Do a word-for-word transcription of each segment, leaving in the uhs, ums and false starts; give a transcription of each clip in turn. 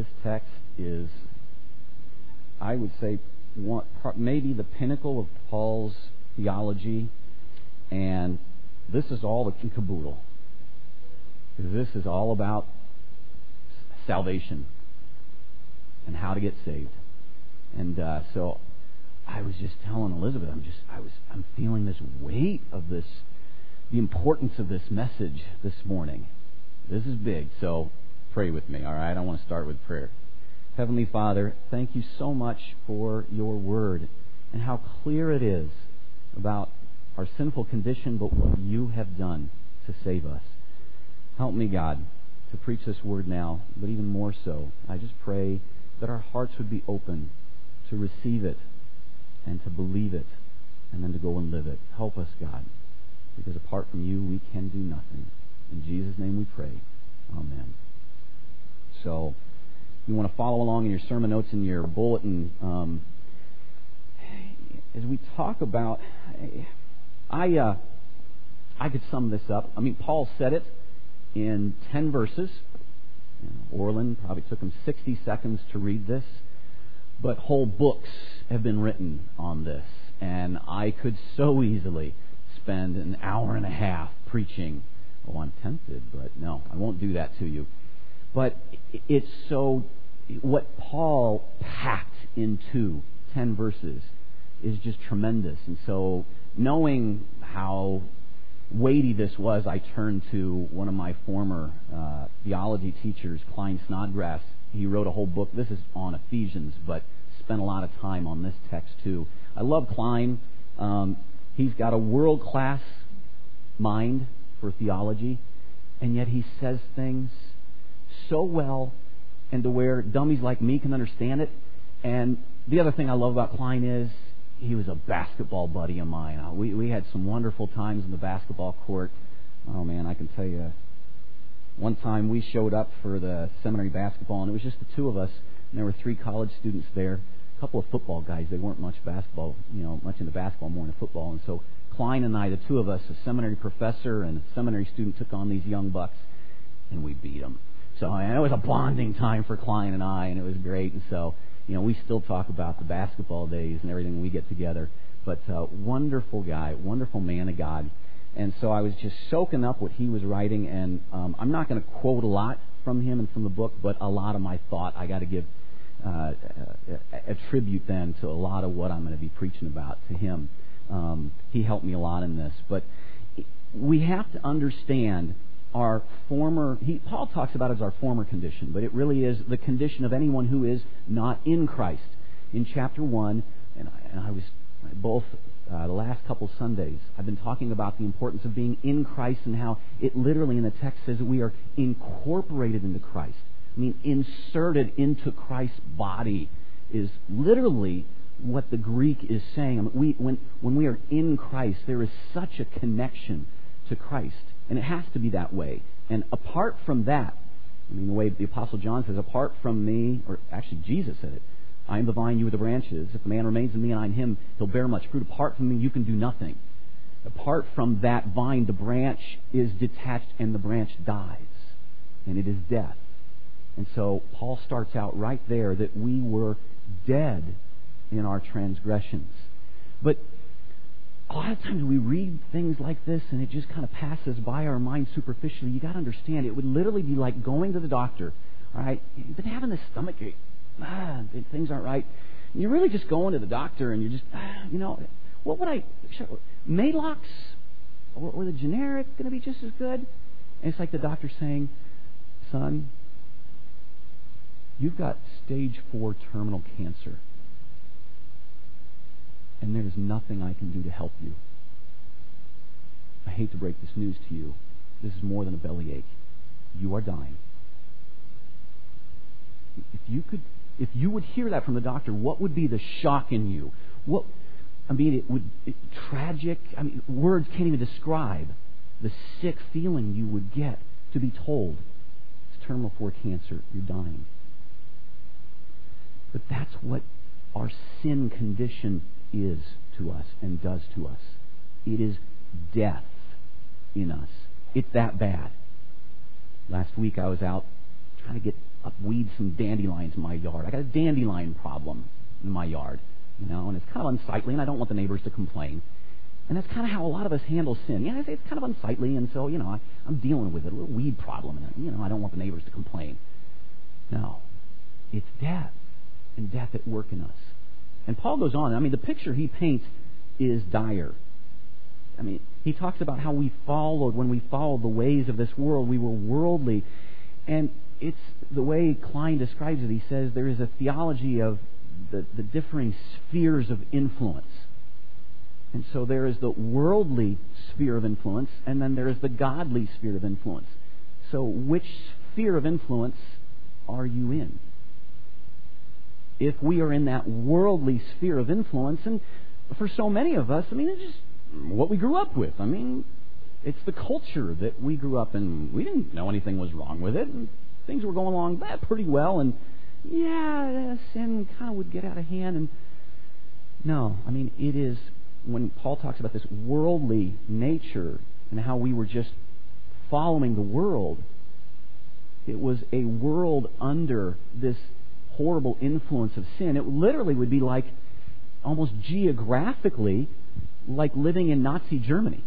text is, I would say, one, maybe the pinnacle of Paul's theology, and this is all the caboodle. Because this is all about salvation and how to get saved. And uh, so I was just telling Elizabeth, I'm just, I was, I'm feeling this weight of this, the importance of this message this morning. This is big, so pray with me, all right? I want to start with prayer. Heavenly Father, thank you so much for your word and how clear it is about our sinful condition, but what you have done to save us. Help me, God, to preach this word now, but even more so, I just pray that our hearts would be open to receive it and to believe it and then to go and live it. Help us, God, because apart from you, we can do nothing. In Jesus' name we pray. Amen. So, you want to follow along in your sermon notes in your bulletin. Um, as we talk about, I uh, I could sum this up. I mean, Paul said it in ten verses. You know, Orland probably took him sixty seconds to read this, but whole books have been written on this, and I could so easily spend an hour and a half preaching. Oh, I'm tempted, but no, I won't do that to you. But it's so, what Paul packed into ten verses is just tremendous. And so, knowing how weighty this was, I turned to one of my former uh, theology teachers, Klein Snodgrass. He wrote a whole book. This is on Ephesians, but spent a lot of time on this text too. I love Klein. Um, he's got a world-class mind for theology, and yet he says things so well and to where dummies like me can understand it. And the other thing I love about Klein is he was a basketball buddy of mine. Uh, we, we had some wonderful times in the basketball court. Oh man, I can tell you, one time we showed up for the seminary basketball, and it was just the two of us, and there were three college students there, a couple of football guys. They weren't much basketball, you know, much into basketball, more into football. And so Klein and I, the two of us, a seminary professor and a seminary student, took on these young bucks, and we beat them. So and it was a bonding time for Klein and I, and it was great. And so, you know, we still talk about the basketball days and everything when we get together. But uh, wonderful guy, wonderful man of God. And so I was just soaking up what he was writing, and um, I'm not going to quote a lot from him and from the book, but a lot of my thought I got to give uh, a, a tribute then to a lot of what I'm going to be preaching about to him. Um, he helped me a lot in this. But we have to understand our former, he, Paul talks about it as our former condition, but it really is the condition of anyone who is not in Christ. In chapter one, and I, and I was both uh, the last couple Sundays, I've been talking about the importance of being in Christ and how it literally in the text says that we are incorporated into Christ. I mean, inserted into Christ's body is literally what the Greek is saying. I mean, we, when, when we are in Christ, there is such a connection to Christ. And it has to be that way. And apart from that, I mean, the way the Apostle John says, apart from me, or actually Jesus said it, I am the vine, you are the branches. If a man remains in me and I in him, he'll bear much fruit. Apart from me, you can do nothing. Apart from that vine, the branch is detached and the branch dies. And it is death. And so Paul starts out right there that we were dead in our transgressions. But a lot of times we read things like this and it just kind of passes by our mind superficially. You got to understand, it would literally be like going to the doctor. All right, you've been having this stomach ache. Ah, things aren't right. And you're really just going to the doctor and you're just, ah, you know, what would I, Maalox or, or the generic going to be just as good? And it's like the doctor saying, son, you've got stage four terminal cancer. And there's nothing I can do to help you. I hate to break this news to you. This is more than a bellyache. You are dying. If you could, if you would hear that from the doctor, what would be the shock in you? What, I mean, it would it, tragic. I mean, words can't even describe the sick feeling you would get to be told it's terminal four cancer. You're dying. But that's what our sin condition is to us and does to us. It is death in us. It's that bad. Last week I was out trying to get weed some dandelions in my yard. I got a dandelion problem in my yard, you know, and it's kind of unsightly, and I don't want the neighbors to complain. And that's kind of how a lot of us handle sin. Yeah, it's kind of unsightly, and so, you know, I, I'm dealing with it, a little weed problem, and, you know, I don't want the neighbors to complain. No. It's death, and death at work in us. And Paul goes on. I mean, the picture he paints is dire. I mean, he talks about how we followed, when we followed the ways of this world, we were worldly. And it's the way Klein describes it. He says there is a theology of the, the differing spheres of influence. And so there is the worldly sphere of influence, and then there is the godly sphere of influence. So which sphere of influence are you in? If we are in that worldly sphere of influence, and for so many of us, I mean, it's just what we grew up with. I mean, it's the culture that we grew up in. We didn't know anything was wrong with it, and things were going along that pretty well, and yeah, sin kind of would get out of hand. And no, I mean, it is, when Paul talks about this worldly nature and how we were just following the world, it was a world under this horrible influence of sin. It literally would be like, almost geographically, like living in Nazi Germany.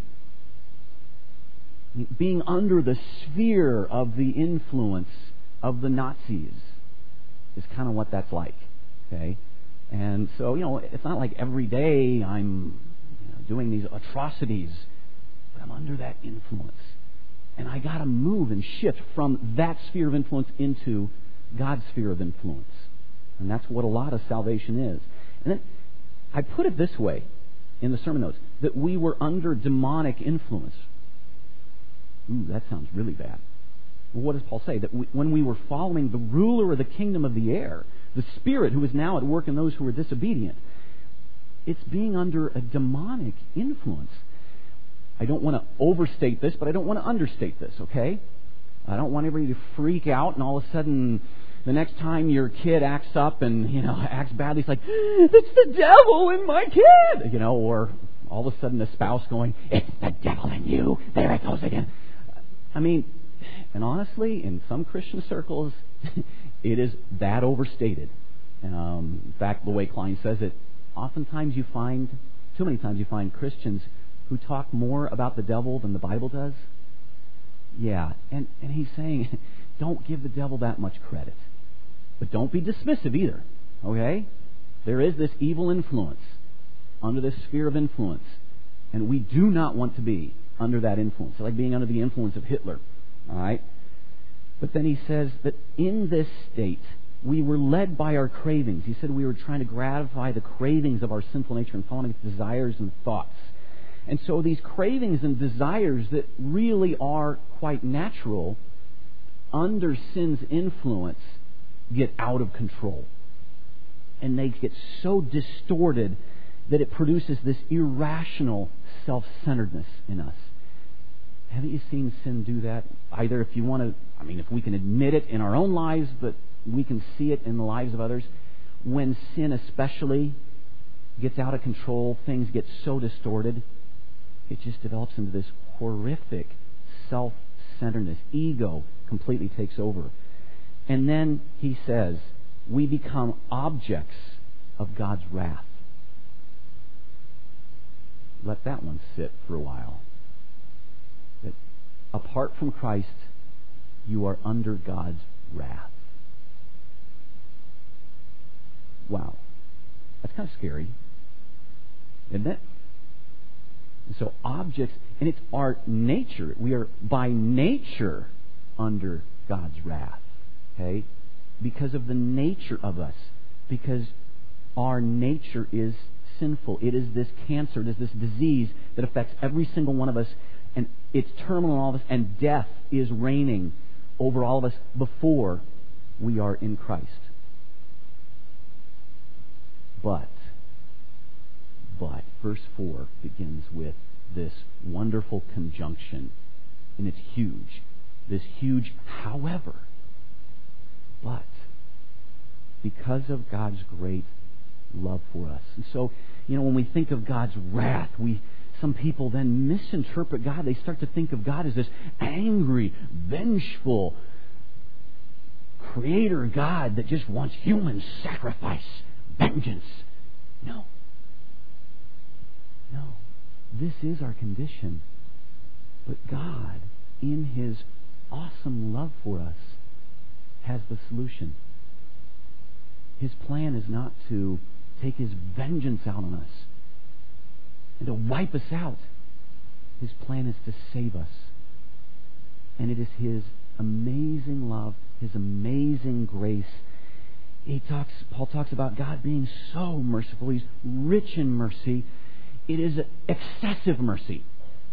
Being under the sphere of the influence of the Nazis is kind of what that's like. Okay? And so, you know, it's not like every day I'm, you know, doing these atrocities, but I'm under that influence. And I got to move and shift from that sphere of influence into God's sphere of influence. And that's what a lot of salvation is. And then I put it this way in the sermon notes, that we were under demonic influence. Ooh, that sounds really bad. Well, what does Paul say? That we, when we were following the ruler of the kingdom of the air, the spirit who is now at work in those who are disobedient, it's being under a demonic influence. I don't want to overstate this, but I don't want to understate this, okay? I don't want everybody to freak out and all of a sudden the next time your kid acts up and, you know, acts badly, it's like, it's the devil in my kid! You know, or all of a sudden a spouse going, it's the devil in you! There it goes again! I mean, and honestly, in some Christian circles, it is that overstated. Um, in fact, the way Klein says it, oftentimes you find, too many times you find Christians who talk more about the devil than the Bible does. Yeah, and, and he's saying, don't give the devil that much credit. But don't be dismissive either, okay? There is this evil influence under this sphere of influence, and we do not want to be under that influence. It's like being under the influence of Hitler, all right? But then he says that in this state, we were led by our cravings. He said we were trying to gratify the cravings of our sinful nature and following its desires and thoughts. And so these cravings and desires that really are quite natural under sin's influence get out of control. And they get so distorted that it produces this irrational self-centeredness in us. Haven't you seen sin do that? Either if you want to, I mean, if we can admit it in our own lives, but we can see it in the lives of others. When sin especially gets out of control, things get so distorted, it just develops into this horrific self-centeredness. Ego completely takes over. And then he says, we become objects of God's wrath. Let that one sit for a while. That apart from Christ, you are under God's wrath. Wow. That's kind of scary, isn't it? And so objects, and it's our nature. We are by nature under God's wrath. Okay? Because of the nature of us. Because our nature is sinful. It is this cancer, it is this disease that affects every single one of us, and it's terminal in all of us, and death is reigning over all of us before we are in Christ. But, but, verse four begins with this wonderful conjunction, and it's huge. This huge, however, but, because of God's great love for us. And so, you know, when we think of God's wrath, we some people then misinterpret God. They start to think of God as this angry, vengeful, creator God that just wants human sacrifice, vengeance. No. No. This is our condition. But God, in His awesome love for us, has the solution. His plan is not to take His vengeance out on us and to wipe us out. His plan is to save us. And it is His amazing love, His amazing grace. He talks, Paul talks about God being so merciful. He's rich in mercy. It is excessive mercy,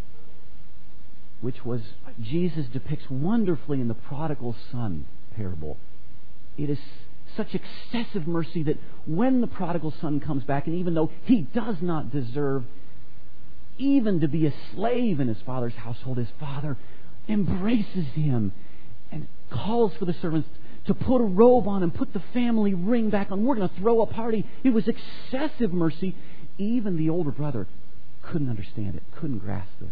which was Jesus depicts wonderfully in the prodigal son parable. It is such excessive mercy that when the prodigal son comes back, and even though he does not deserve even to be a slave in his father's household, his father embraces him and calls for the servants to put a robe on and put the family ring back on. We're going to throw a party. It was excessive mercy. Even the older brother couldn't understand it, couldn't grasp this.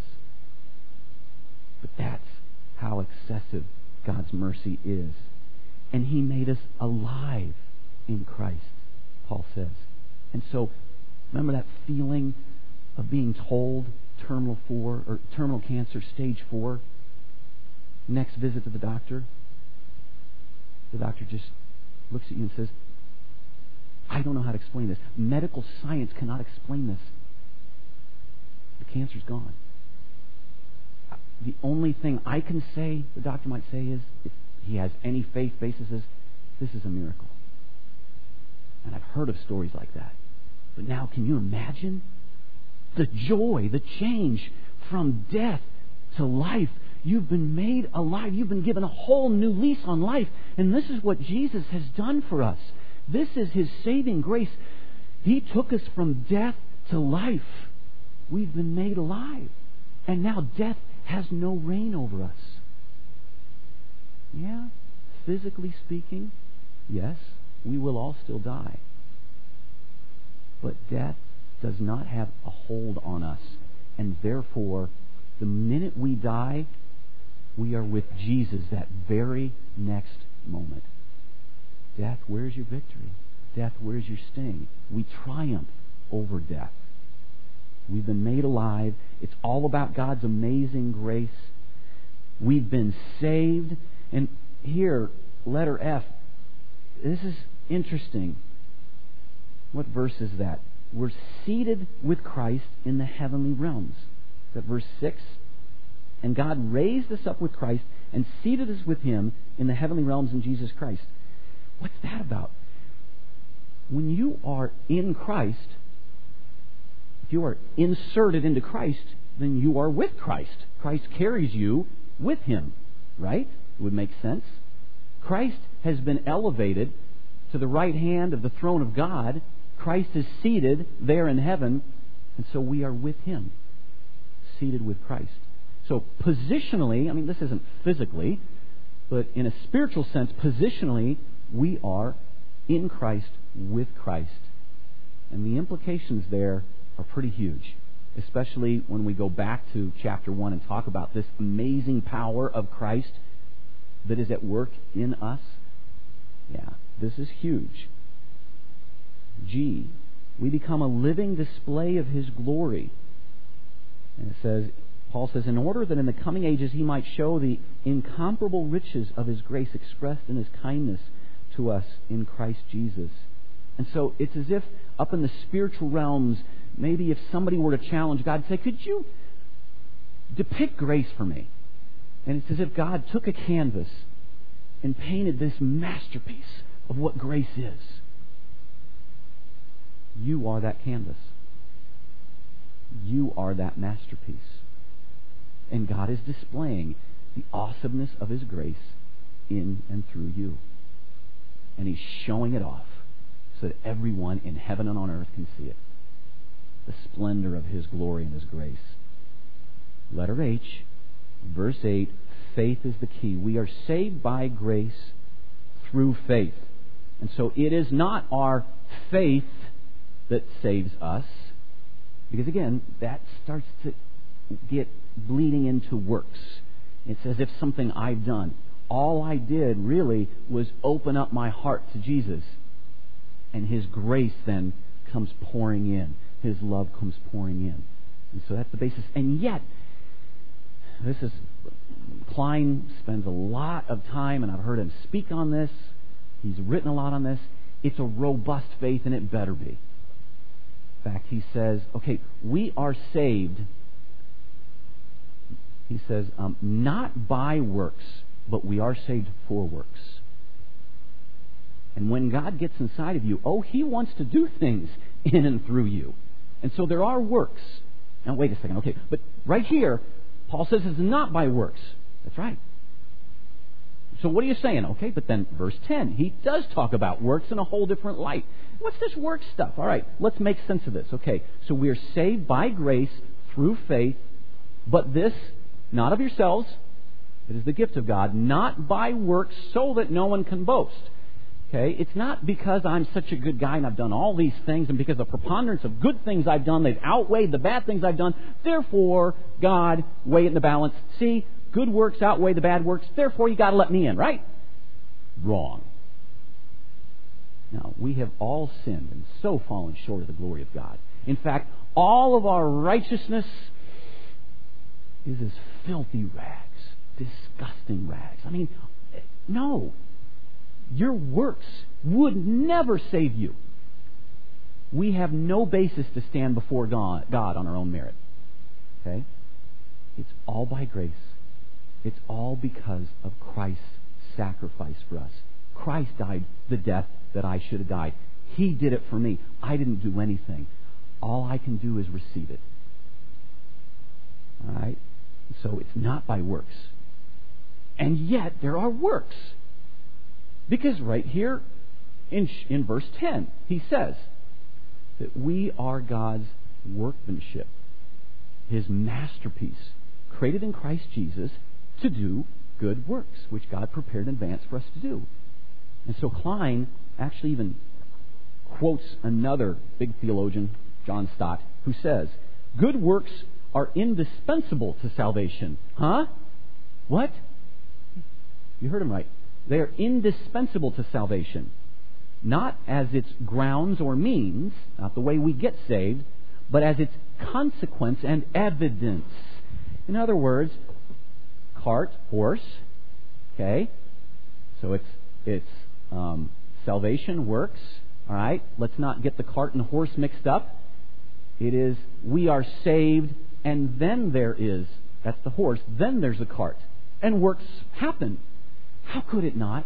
But that's how excessive God's mercy is. And He made us alive in Christ, Paul says. And so, remember that feeling of being told terminal four or terminal cancer, stage four, next visit to the doctor? The doctor just looks at you and says, I don't know how to explain this. Medical science cannot explain this. The cancer's gone. The only thing I can say, the doctor might say, is if he has any faith basis, is this is a miracle. And I've heard of stories like that. But now, can you imagine the joy, the change from death to life? You've been made alive. You've been given a whole new lease on life. And this is what Jesus has done for us. This is His saving grace. He took us from death to life. We've been made alive. And now death has no reign over us. Yeah, physically speaking, yes, we will all still die. But death does not have a hold on us. And therefore, the minute we die, we are with Jesus that very next moment. Death, where's your victory? Death, where's your sting? We triumph over death. We've been made alive. It's all about God's amazing grace. We've been saved. And here, letter F, this is interesting. What verse is that? We're seated with Christ in the heavenly realms. Is that verse six? And God raised us up with Christ and seated us with Him in the heavenly realms in Jesus Christ. What's that about? When you are in Christ, if you are inserted into Christ, then you are with Christ. Christ carries you with Him, right? It would make sense. Christ has been elevated to the right hand of the throne of God. Christ is seated there in heaven, and so we are with Him, seated with Christ. So positionally, I mean, this isn't physically, but in a spiritual sense, positionally, we are in Christ with Christ. And the implications there are pretty huge, especially when we go back to chapter one and talk about this amazing power of Christ that is at work in us. Yeah, this is huge. G, we become a living display of His glory. And it says, Paul says, in order that in the coming ages He might show the incomparable riches of His grace expressed in His kindness to us in Christ Jesus. And so it's as if up in the spiritual realms, maybe if somebody were to challenge God and say, could you depict grace for me? And it's as if God took a canvas and painted this masterpiece of what grace is. You are that canvas. You are that masterpiece. And God is displaying the awesomeness of His grace in and through you. And He's showing it off so that everyone in heaven and on earth can see it. The splendor of His glory and His grace. Letter H, verse eight, faith is the key. We are saved by grace through faith. And so it is not our faith that saves us. Because again, that starts to get bleeding into works. It's as if something I've done. all I did really was open up my heart to Jesus. And His grace then comes pouring in. His love comes pouring in. And so that's the basis. And yet, this is, Klein spends a lot of time, and I've heard him speak on this. He's written a lot on this. It's a robust faith, and it better be. In fact, he says, okay, we are saved, he says, um, not by works, but we are saved for works. And when God gets inside of you, oh, He wants to do things in and through you. And so there are works. Now, wait a second. Okay, but right here, Paul says it's not by works. That's right. So what are you saying? Okay, but then verse ten, he does talk about works in a whole different light. What's this work stuff? All right, let's make sense of this. Okay, so we are saved by grace through faith, but this, not of yourselves, it is the gift of God, not by works, so that no one can boast. Okay, it's not because I'm such a good guy and I've done all these things, and because the preponderance of good things I've done, they've outweighed the bad things I've done. Therefore, God, weigh it in the balance. See, good works outweigh the bad works. Therefore, you got to let me in, right? Wrong. Now, we have all sinned and so fallen short of the glory of God. In fact, all of our righteousness is as filthy rags, disgusting rags. I mean, no. Your works would never save you. We have no basis to stand before God, God on our own merit. Okay? It's all by grace. It's all because of Christ's sacrifice for us. Christ died the death that I should have died. He did it for me. I didn't do anything. All I can do is receive it. All right? So it's not by works. And yet there are works. Because right here in, in verse ten, he says that we are God's workmanship, His masterpiece, created in Christ Jesus to do good works, which God prepared in advance for us to do. And so Klein actually even quotes another big theologian, John Stott, who says, good works are indispensable to salvation. Huh? What? You heard him right. They are indispensable to salvation. Not as its grounds or means, not the way we get saved, but as its consequence and evidence. In other words, cart, horse, okay? So it's it's um, salvation works, all right? Let's not get the cart and the horse mixed up. It is, we are saved, and then there is, that's the horse, then there's the cart. And works happen. How could it not?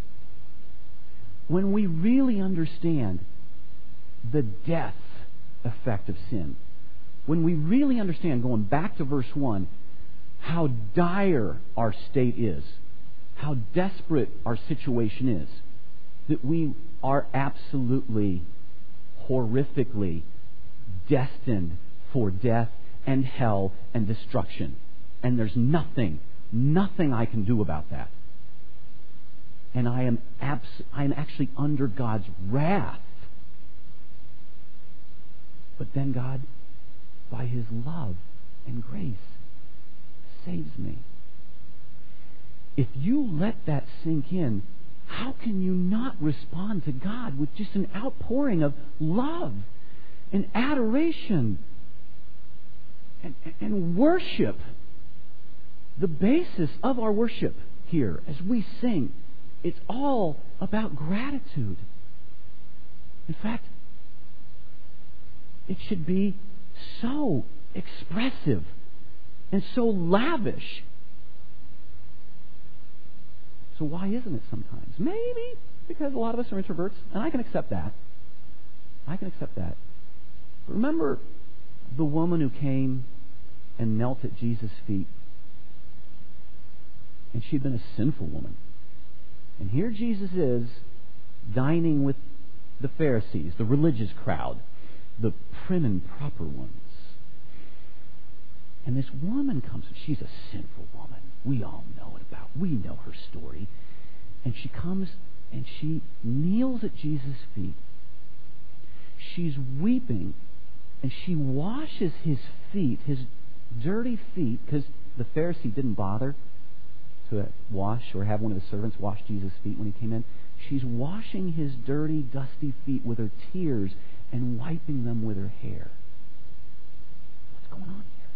When we really understand the death effect of sin, when we really understand, going back to verse one, how dire our state is, how desperate our situation is, that we are absolutely, horrifically destined for death and hell and destruction. And there's nothing, nothing I can do about that. And I am abs- I am actually under God's wrath. But then God, by His love and grace, saves me. If you let that sink in, how can you not respond to God with just an outpouring of love and adoration and, and worship? The basis of our worship here, as we sing, it's all about gratitude. In fact, it should be so expressive and so lavish. So why isn't it sometimes? Maybe because a lot of us are introverts, and I can accept that. I can accept that. But remember the woman who came and knelt at Jesus' feet, and she'd been a sinful woman. And here Jesus is dining with the Pharisees, the religious crowd, the prim and proper ones. And this woman comes, and she's a sinful woman. We all know it about. We know her story. And she comes and she kneels at Jesus' feet. She's weeping, and she washes his feet, his dirty feet, because the Pharisee didn't bother to wash or have one of the servants wash Jesus' feet when he came in. She's washing his dirty, dusty feet with her tears and wiping them with her hair. What's going on here?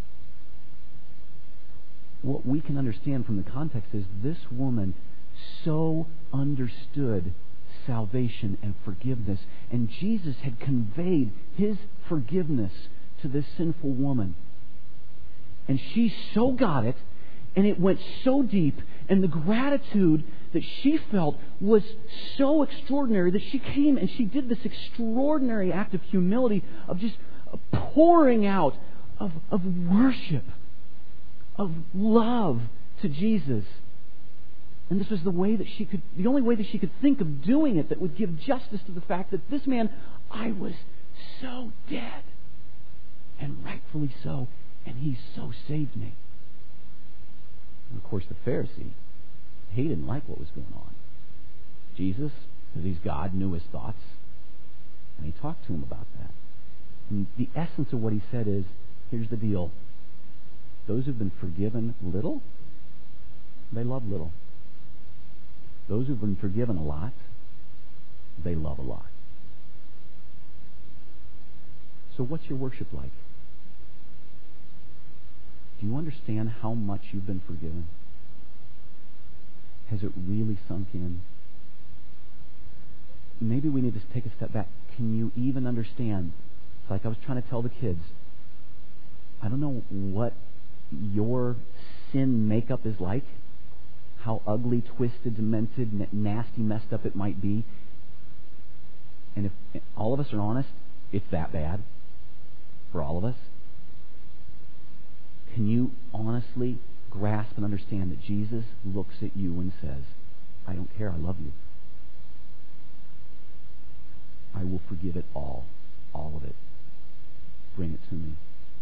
What we can understand from the context is this woman so understood salvation and forgiveness, and Jesus had conveyed his forgiveness to this sinful woman. And she so got it, and it went so deep, and the gratitude that she felt was so extraordinary that she came and she did this extraordinary act of humility, of just pouring out of, of worship, of love to Jesus. And this was the way that she could, the only way that she could think of doing it that would give justice to the fact that this man, I was so dead, and rightfully so, and he so saved me. And of course the Pharisee, he didn't like what was going on. Jesus, because he's God, knew his thoughts, and he talked to him about that. And the essence of what he said is, here's the deal. Those who've been forgiven little, they love little. Those who've been forgiven a lot, they love a lot. So what's your worship like? Do you understand how much you've been forgiven? Has it really sunk in? Maybe we need to take a step back. Can you even understand? It's like I was trying to tell the kids. I don't know what your sin makeup is like. How ugly, twisted, demented, nasty, messed up it might be. And if all of us are honest, it's that bad for all of us. Can you honestly grasp and understand that Jesus looks at you and says, I don't care, I love you. I will forgive it all, all of it. Bring it to me.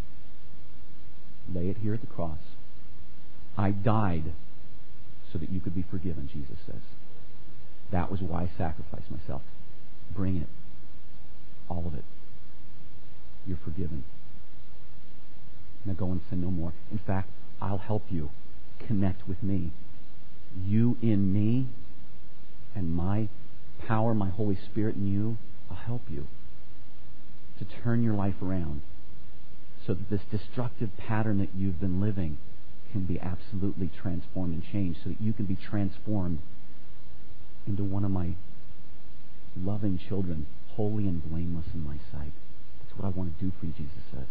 Lay it here at the cross. I died so that you could be forgiven, Jesus says. That was why I sacrificed myself. Bring it. All of it. You're forgiven. Now go and sin no more. In fact, I'll help you connect with me. You in me, and my power, my Holy Spirit in you, I'll help you to turn your life around so that this destructive pattern that you've been living can be absolutely transformed and changed, so that you can be transformed into one of my loving children, holy and blameless in my sight. That's what I want to do for you, Jesus says.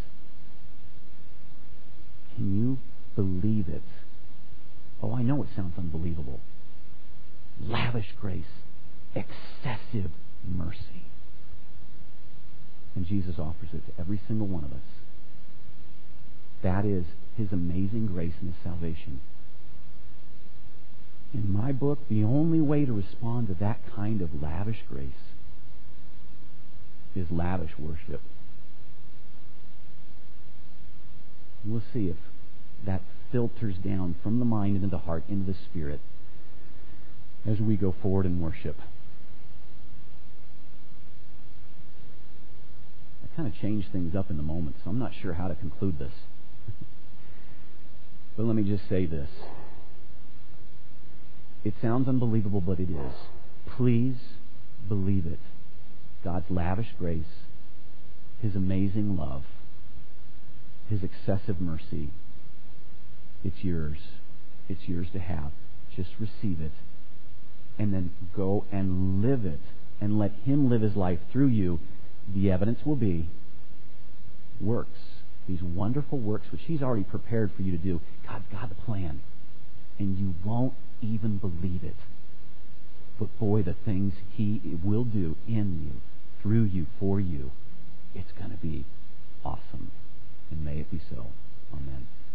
Can you believe it? Oh, I know it sounds unbelievable. Lavish grace, excessive mercy. And Jesus offers it to every single one of us. That is His amazing grace and His salvation. In my book, the only way to respond to that kind of lavish grace is lavish worship. We'll see if that filters down from the mind into the heart, into the spirit, as we go forward in worship. I kind of changed things up in the moment, so I'm not sure how to conclude this. But let me just say this. It sounds unbelievable, but it is. Please believe it. God's lavish grace, His amazing love, His excessive mercy, it's yours. It's yours to have. Just receive it. And then go and live it. And let Him live His life through you. The evidence will be works. These wonderful works which He's already prepared for you to do. God's got the plan. And you won't even believe it. But boy, the things He will do in you, through you, for you, it's going to be awesome. And may it be so. Amen.